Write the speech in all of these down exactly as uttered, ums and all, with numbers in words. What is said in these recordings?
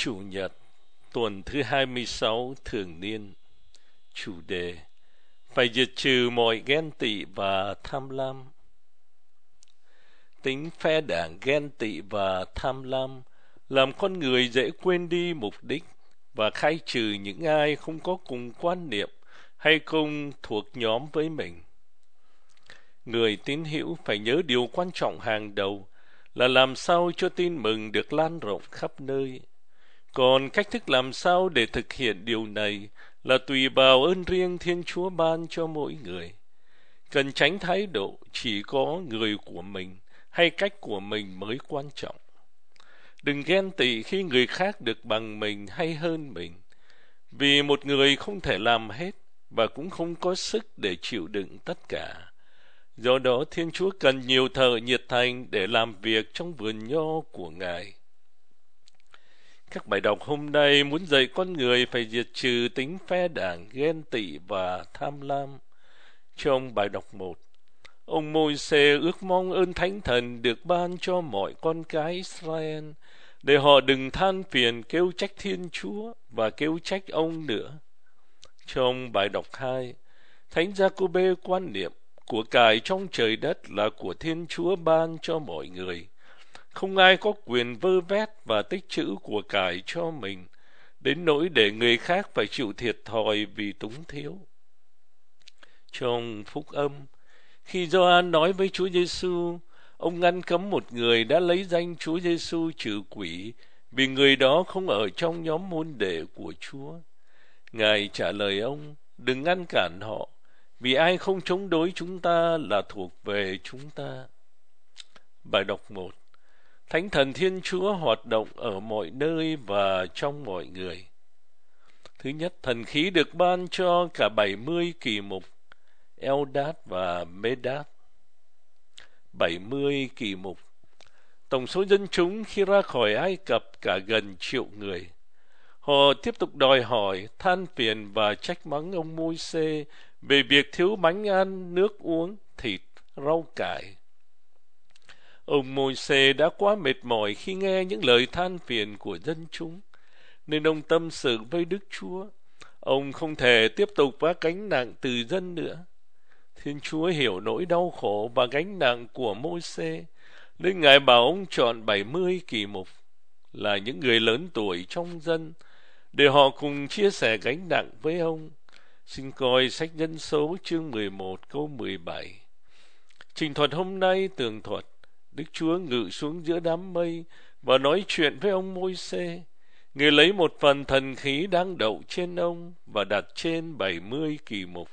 Chủ nhật, tuần thứ hai mươi sáu thường niên. Chủ đề: phải diệt trừ mọi ghen tị và tham lam. Tính phe đảng ghen tị và tham lam làm con người dễ quên đi mục đích và khai trừ những ai không có cùng quan niệm hay cùng thuộc nhóm với mình. Người tín hữu phải nhớ điều quan trọng hàng đầu là làm sao cho tin mừng được lan rộng khắp nơi. Còn cách thức làm sao để thực hiện điều này là tùy vào ơn riêng Thiên Chúa ban cho mỗi người. Cần tránh thái độ chỉ có người của mình hay cách của mình mới quan trọng. Đừng ghen tị khi người khác được bằng mình hay hơn mình, vì một người không thể làm hết và cũng không có sức để chịu đựng tất cả. Do đó Thiên Chúa cần nhiều thợ nhiệt thành để làm việc trong vườn nho của Ngài. Các bài đọc hôm nay muốn dạy con người phải diệt trừ tính phe đảng, ghen tị và tham lam. Trong bài đọc một, ông Môi-se ước mong ơn Thánh Thần được ban cho mọi con cái Israel, để họ đừng than phiền kêu trách Thiên Chúa và kêu trách ông nữa. Trong bài đọc hai, Thánh Gia-cô-bê quan niệm của cải trong trời đất là của Thiên Chúa ban cho mọi người. Không ai có quyền vơ vét và tích trữ của cải cho mình, đến nỗi để người khác phải chịu thiệt thòi vì túng thiếu. Trong Phúc Âm, khi Gioan nói với Chúa Giêsu, ông ngăn cấm một người đã lấy danh Chúa Giêsu trừ quỷ, vì người đó không ở trong nhóm môn đệ của Chúa. Ngài trả lời ông, đừng ngăn cản họ, vì ai không chống đối chúng ta là thuộc về chúng ta. Bài đọc một, Thánh Thần Thiên Chúa hoạt động ở mọi nơi và trong mọi người. Thứ nhất, thần khí được ban cho cả bảy mươi kỳ mục, Eldad và Medad. bảy mươi kỳ mục. Tổng số dân chúng khi ra khỏi Ai Cập cả gần triệu người. Họ tiếp tục đòi hỏi, than phiền và trách mắng ông Môi-se về việc thiếu bánh ăn, nước uống, thịt, rau cải. Ông Môi-se đã quá mệt mỏi khi nghe những lời than phiền của dân chúng, nên ông tâm sự với Đức Chúa. Ông không thể tiếp tục vác gánh nặng từ dân nữa. Thiên Chúa hiểu nỗi đau khổ và gánh nặng của Môi-se, nên Ngài bảo ông chọn bảy mươi kỳ mục, là những người lớn tuổi trong dân, để họ cùng chia sẻ gánh nặng với ông. Xin coi sách Nhân số chương mười một câu mười bảy. Trình thuật hôm nay tường thuật, Đức Chúa ngự xuống giữa đám mây và nói chuyện với ông Môi-se. Người lấy một phần thần khí đang đậu trên ông và đặt trên bảy mươi kỳ mục.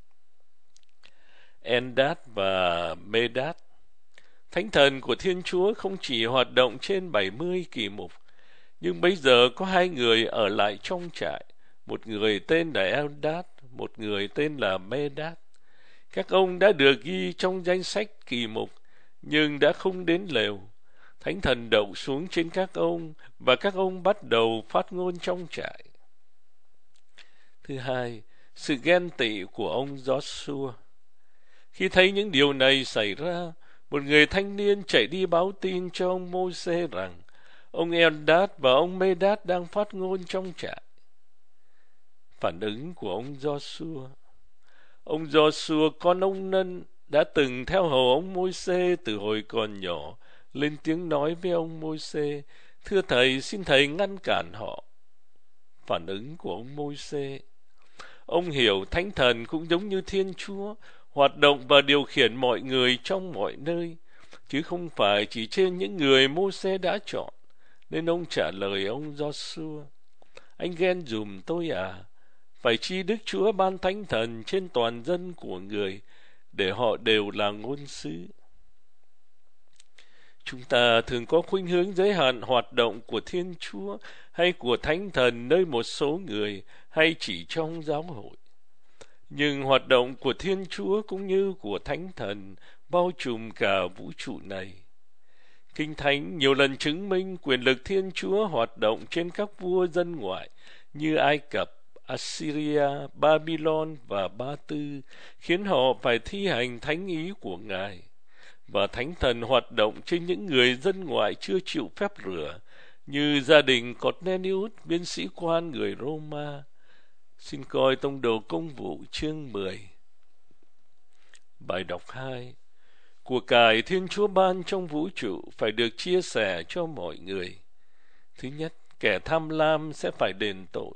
Eldad và Medad. Thánh thần của Thiên Chúa không chỉ hoạt động trên bảy mươi kỳ mục, nhưng bây giờ có hai người ở lại trong trại, một người tên là Eldad, một người tên là Medad. Các ông đã được ghi trong danh sách kỳ mục, nhưng đã không đến lều. Thánh thần đậu xuống trên các ông, và các ông bắt đầu phát ngôn trong trại. Thứ hai, sự ghen tị của ông Giô-sua. Khi thấy những điều này xảy ra, một người thanh niên chạy đi báo tin cho ông Môi-se rằng ông Eldad và ông Medad đang phát ngôn trong trại. Phản ứng của ông Giô-sua. Ông Giô-sua con ông Nân đã từng theo hầu ông Môi-se từ hồi còn nhỏ, lên tiếng nói với ông Môi-se, thưa thầy, xin thầy ngăn cản họ. Phản ứng của ông Môi-se. Ông hiểu Thánh Thần cũng giống như Thiên Chúa, hoạt động và điều khiển mọi người trong mọi nơi, chứ không phải chỉ trên những người Môi-se đã chọn. Nên ông trả lời ông Giô-sua, anh ghen dùm tôi à? Phải chi Đức Chúa ban Thánh Thần trên toàn dân của người, để họ đều là ngôn sứ. Chúng ta thường có khuynh hướng giới hạn hoạt động của Thiên Chúa hay của Thánh Thần nơi một số người hay chỉ trong giáo hội. Nhưng hoạt động của Thiên Chúa cũng như của Thánh Thần bao trùm cả vũ trụ này. Kinh Thánh nhiều lần chứng minh quyền lực Thiên Chúa hoạt động trên các vua dân ngoại như Ai Cập, Assyria, Babylon và Ba Tư, khiến họ phải thi hành thánh ý của Ngài. Và Thánh Thần hoạt động trên những người dân ngoại chưa chịu phép rửa, như gia đình Cornelius, viên sĩ quan người Roma. Xin coi tông đồ công vụ chương mười. Bài đọc hai. Của cải Thiên Chúa ban trong vũ trụ phải được chia sẻ cho mọi người. Thứ nhất, kẻ tham lam sẽ phải đền tội.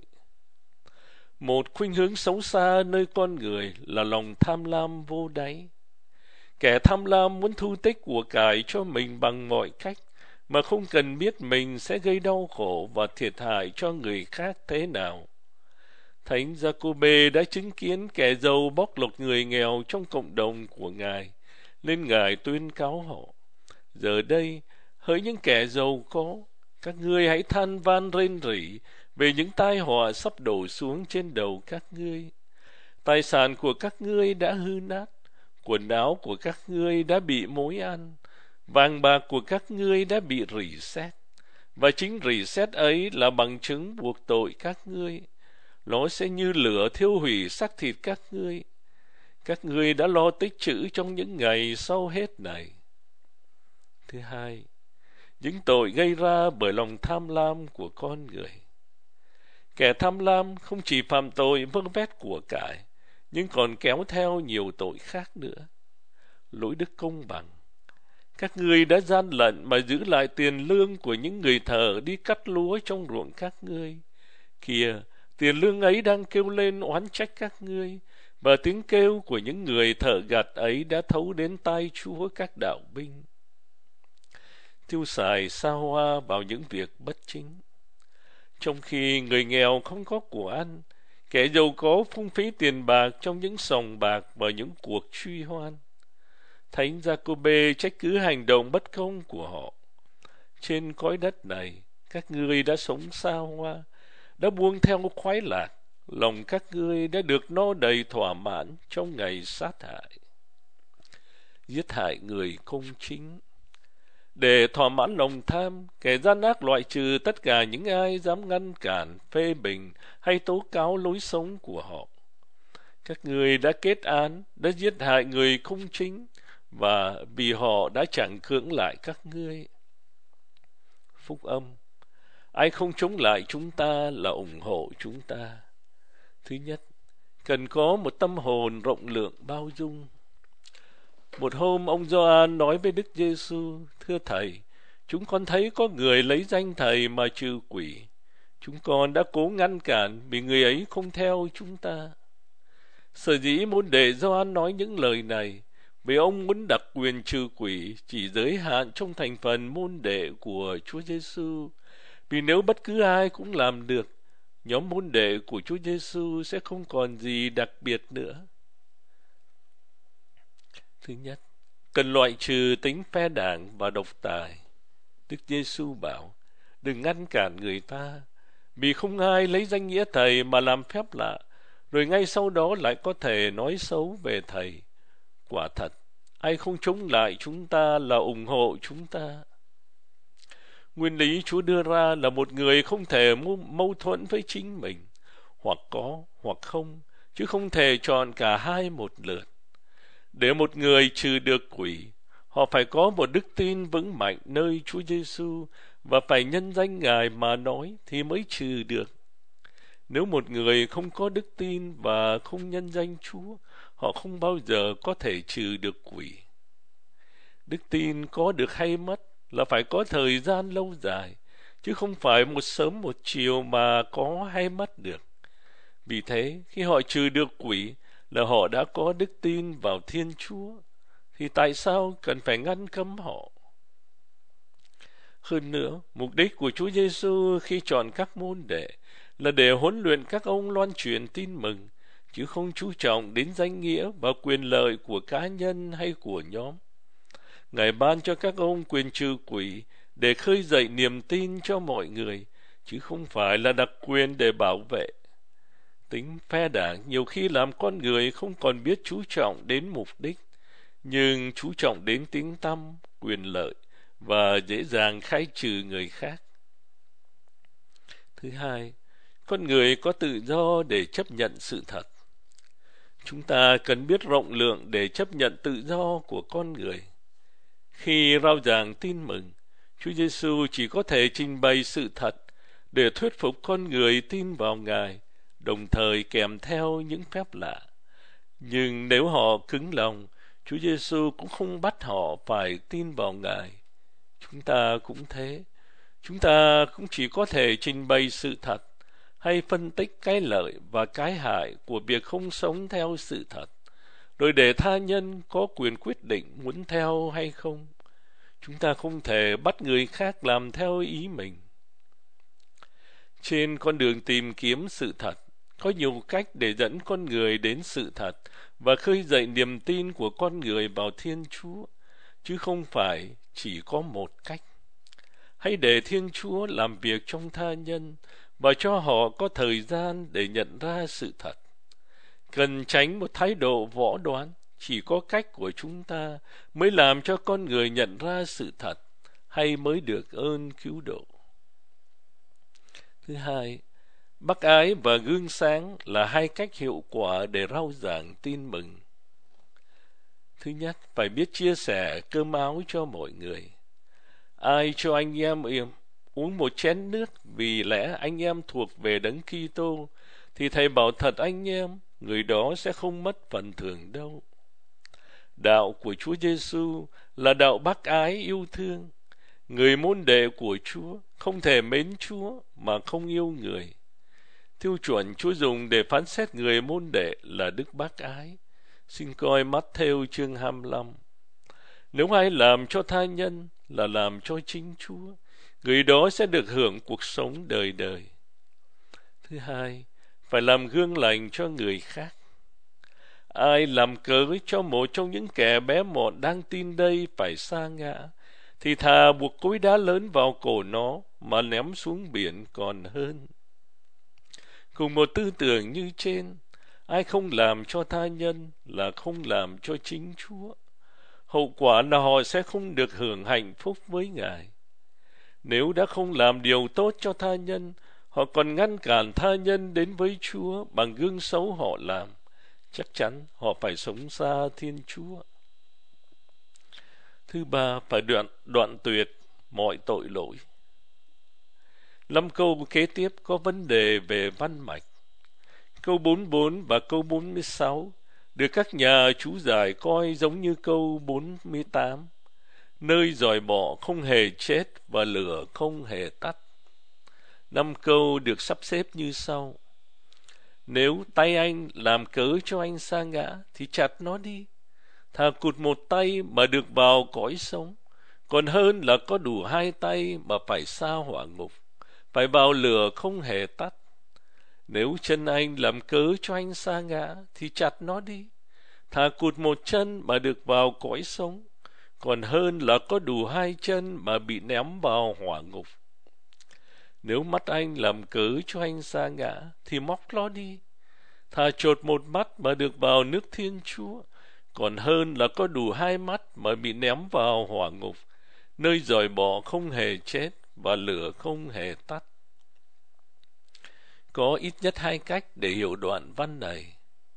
Một khuynh hướng xấu xa nơi con người là lòng tham lam vô đáy. Kẻ tham lam muốn thu tích của cải cho mình bằng mọi cách, mà không cần biết mình sẽ gây đau khổ và thiệt hại cho người khác thế nào. Thánh Giacôbê đã chứng kiến kẻ giàu bóc lột người nghèo trong cộng đồng của Ngài, nên Ngài tuyên cáo họ: giờ đây, hỡi những kẻ giàu có, các ngươi hãy than van rên rỉ về những tai họa sắp đổ xuống trên đầu các ngươi. Tài sản của các ngươi đã hư nát, quần áo của các ngươi đã bị mối ăn, vàng bạc của các ngươi đã bị rỉ sét, và chính rỉ sét ấy là bằng chứng buộc tội các ngươi. Nó sẽ như lửa thiêu hủy xác thịt các ngươi. Các ngươi đã lo tích trữ trong những ngày sau hết này. Thứ hai, những tội gây ra bởi lòng tham lam của con người. Kẻ tham lam không chỉ phạm tội vơ vét của cải, nhưng còn kéo theo nhiều tội khác nữa. Lỗi đức công bằng. Các ngươi đã gian lận mà giữ lại tiền lương của những người thợ đi cắt lúa trong ruộng các ngươi. Kìa, tiền lương ấy đang kêu lên oán trách các ngươi, và tiếng kêu của những người thợ gặt ấy đã thấu đến tai Chúa các đạo binh. Tiêu xài xa hoa vào những việc bất chính. Trong khi người nghèo không có của ăn, kẻ giàu có phung phí tiền bạc trong những sòng bạc và những cuộc truy hoan. Thánh Giacôbê trách cứ hành động bất công của họ. Trên cõi đất này, các ngươi đã sống xa hoa, đã buông theo khoái lạc, lòng các ngươi đã được no đầy thỏa mãn trong ngày sát hại. Giết hại người công chính. Để thỏa mãn lòng tham, kẻ gian ác loại trừ tất cả những ai dám ngăn cản, phê bình hay tố cáo lối sống của họ. Các ngươi đã kết án, đã giết hại người công chính, và vì họ đã chẳng cưỡng lại các ngươi. Phúc âm. Ai không chống lại chúng ta là ủng hộ chúng ta. Thứ nhất, cần có một tâm hồn rộng lượng bao dung. Một hôm ông Gioan nói với Đức Giêsu: thưa Thầy, chúng con thấy có người lấy danh Thầy mà trừ quỷ. Chúng con đã cố ngăn cản vì người ấy không theo chúng ta. Sở dĩ môn đệ Gioan nói những lời này, vì ông muốn đặc quyền trừ quỷ chỉ giới hạn trong thành phần môn đệ của Chúa Giêsu. Vì nếu bất cứ ai cũng làm được, nhóm môn đệ của Chúa Giêsu sẽ không còn gì đặc biệt nữa. Thứ nhất, cần loại trừ tính phe đảng và độc tài. Đức Giêsu bảo: đừng ngăn cản người ta, vì không ai lấy danh nghĩa Thầy mà làm phép lạ, rồi ngay sau đó lại có thể nói xấu về Thầy. Quả thật, ai không chống lại chúng ta là ủng hộ chúng ta. Nguyên lý Chúa đưa ra là một người không thể mâu thuẫn với chính mình, hoặc có hoặc không, chứ không thể chọn cả hai một lượt. Để một người trừ được quỷ, họ phải có một đức tin vững mạnh nơi Chúa Giêsu và phải nhân danh Ngài mà nói thì mới trừ được. Nếu một người không có đức tin và không nhân danh Chúa, họ không bao giờ có thể trừ được quỷ. Đức tin có được hay mất là phải có thời gian lâu dài, chứ không phải một sớm một chiều mà có hay mất được. Vì thế, khi họ trừ được quỷ là họ đã có đức tin vào Thiên Chúa, thì tại sao cần phải ngăn cấm họ? Hơn nữa, mục đích của Chúa Giêsu khi chọn các môn đệ là để huấn luyện các ông loan truyền tin mừng, chứ không chú trọng đến danh nghĩa và quyền lợi của cá nhân hay của nhóm. Ngài ban cho các ông quyền trừ quỷ để khơi dậy niềm tin cho mọi người, chứ không phải là đặc quyền để bảo vệ. Tính phe đảng nhiều khi làm con người không còn biết chú trọng đến mục đích, nhưng chú trọng đến tiếng tăm, quyền lợi và dễ dàng khai trừ người khác. Thứ hai, con người có tự do để chấp nhận sự thật. Chúng ta cần biết rộng lượng để chấp nhận tự do của con người. Khi rao giảng tin mừng, Chúa Giêsu chỉ có thể trình bày sự thật để thuyết phục con người tin vào Ngài, đồng thời kèm theo những phép lạ. Nhưng nếu họ cứng lòng, Chúa Giêsu cũng không bắt họ phải tin vào Ngài. Chúng ta cũng thế. Chúng ta cũng chỉ có thể trình bày sự thật hay phân tích cái lợi và cái hại của việc không sống theo sự thật, rồi để tha nhân có quyền quyết định muốn theo hay không. Chúng ta không thể bắt người khác làm theo ý mình. Trên con đường tìm kiếm sự thật, có nhiều cách để dẫn con người đến sự thật và khơi dậy niềm tin của con người vào Thiên Chúa, chứ không phải chỉ có một cách. Hãy để Thiên Chúa làm việc trong tha nhân và cho họ có thời gian để nhận ra sự thật. Cần tránh một thái độ võ đoán, chỉ có cách của chúng ta mới làm cho con người nhận ra sự thật hay mới được ơn cứu độ. Thứ hai, bác ái và gương sáng là hai cách hiệu quả để rao giảng tin mừng. Thứ nhất, phải biết chia sẻ cơm áo cho mọi người. Ai cho anh em im uống một chén nước vì lẽ anh em thuộc về Đấng Kitô, thì thầy bảo thật anh em, người đó sẽ không mất phần thưởng đâu. Đạo của Chúa Giêsu là đạo bác ái yêu thương. Người môn đệ của Chúa không thể mến Chúa mà không yêu người. Tiêu chuẩn Chúa dùng để phán xét người môn đệ là đức bác ái. Xin coi Mát-thêu chương hai mươi lăm. Nếu ai làm cho tha nhân là làm cho chính Chúa, người đó sẽ được hưởng cuộc sống đời đời. Thứ hai, phải làm gương lành cho người khác. Ai làm cớ cho một trong những kẻ bé mọn đang tin đây phải sa ngã, thì thà buộc cối đá lớn vào cổ nó mà ném xuống biển còn hơn. Cùng một tư tưởng như trên, ai không làm cho tha nhân là không làm cho chính Chúa. Hậu quả là họ sẽ không được hưởng hạnh phúc với Ngài. Nếu đã không làm điều tốt cho tha nhân, họ còn ngăn cản tha nhân đến với Chúa bằng gương xấu họ làm, chắc chắn họ phải sống xa Thiên Chúa. Thứ ba, phải đoạn, đoạn tuyệt mọi tội lỗi. Năm câu kế tiếp có vấn đề về văn mạch. Câu bốn mươi bốn và câu bốn mươi sáu được các nhà chú giải coi giống như câu bốn mươi tám, nơi dòi bỏ không hề chết và lửa không hề tắt. Năm câu được sắp xếp như sau: nếu tay anh làm cớ cho anh sa ngã thì chặt nó đi. Thà cụt một tay mà được vào cõi sống, còn hơn là có đủ hai tay mà phải sa hỏa ngục, phải vào lửa không hề tắt. Nếu chân anh làm cớ cho anh sa ngã thì chặt nó đi. Thà cụt một chân mà được vào cõi sống, còn hơn là có đủ hai chân mà bị ném vào hỏa ngục. Nếu mắt anh làm cớ cho anh sa ngã thì móc nó đi. Thà chột một mắt mà được vào nước Thiên Chúa, còn hơn là có đủ hai mắt mà bị ném vào hỏa ngục, nơi dòi bỏ không hề chết và lửa không hề tắt. Có ít nhất hai cách để hiểu đoạn văn này.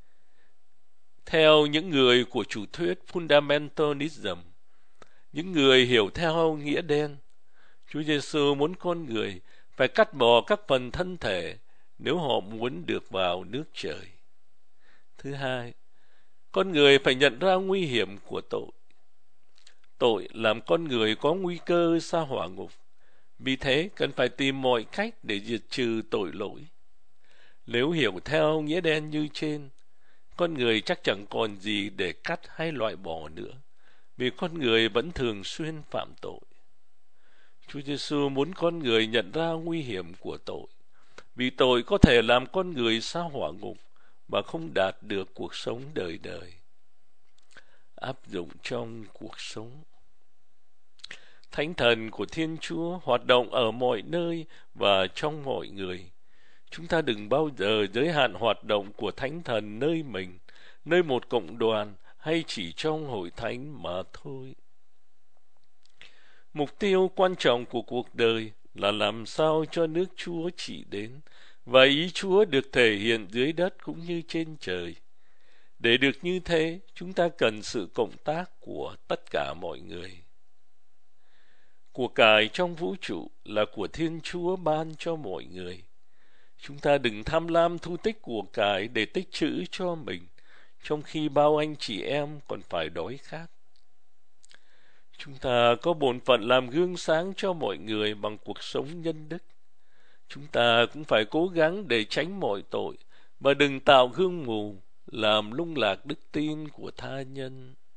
Theo những người của chủ thuyết Fundamentalism, những người hiểu theo nghĩa đen, Chúa Giêsu muốn con người phải cắt bỏ các phần thân thể nếu họ muốn được vào nước trời. Thứ hai, con người phải nhận ra nguy hiểm của tội. Tội làm con người có nguy cơ sa hỏa ngục. Vì thế cần phải tìm mọi cách để diệt trừ tội lỗi. Nếu hiểu theo nghĩa đen như trên, con người chắc chẳng còn gì để cắt hay loại bỏ nữa, vì con người vẫn thường xuyên phạm tội. Chúa Giêsu muốn con người nhận ra nguy hiểm của tội, vì tội có thể làm con người sa hỏa ngục và không đạt được cuộc sống đời đời. Áp dụng trong cuộc sống. Thánh thần của Thiên Chúa hoạt động ở mọi nơi và trong mọi người. Chúng ta đừng bao giờ giới hạn hoạt động của Thánh Thần nơi mình, nơi một cộng đoàn hay chỉ trong hội thánh mà thôi. Mục tiêu quan trọng của cuộc đời là làm sao cho nước Chúa trị đến và ý Chúa được thể hiện dưới đất cũng như trên trời. Để được như thế, chúng ta cần sự cộng tác của tất cả mọi người. Của cải trong vũ trụ là của Thiên Chúa ban cho mọi người. Chúng ta đừng tham lam thu tích của cải để tích trữ cho mình, trong khi bao anh chị em còn phải đói khát. Chúng ta có bổn phận làm gương sáng cho mọi người bằng cuộc sống nhân đức. Chúng ta cũng phải cố gắng để tránh mọi tội, mà đừng tạo gương mù, làm lung lạc đức tin của tha nhân.